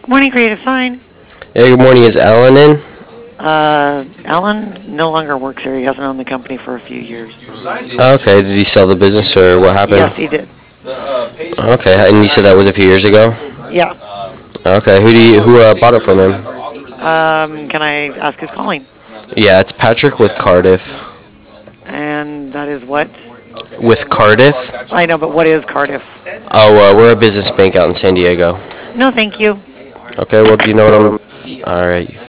Morning, Creative Sign. Hey, good morning. Is Alan in? Alan no longer works here. He hasn't owned the company for a few years. Okay, did he sell the business or what happened? Yes, he did. Okay, and you said that was a few years ago? Yeah. Okay, who bought it from him? Can I ask who's calling? Yeah, it's Patrick with Cardiff. And that is what? With Cardiff? I know, but what is Cardiff? Oh, we're a business bank out in San Diego. No, thank you. Okay, well, do you know what I'm... Alright.